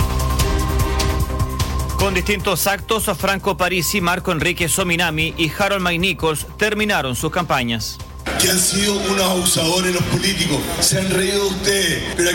S5: Con distintos actos, Franco Parisi, Marco Enrique Sominami y Harold McNichols terminaron sus campañas.
S26: Que han sido unos abusadores los políticos, se han reído de ustedes, pero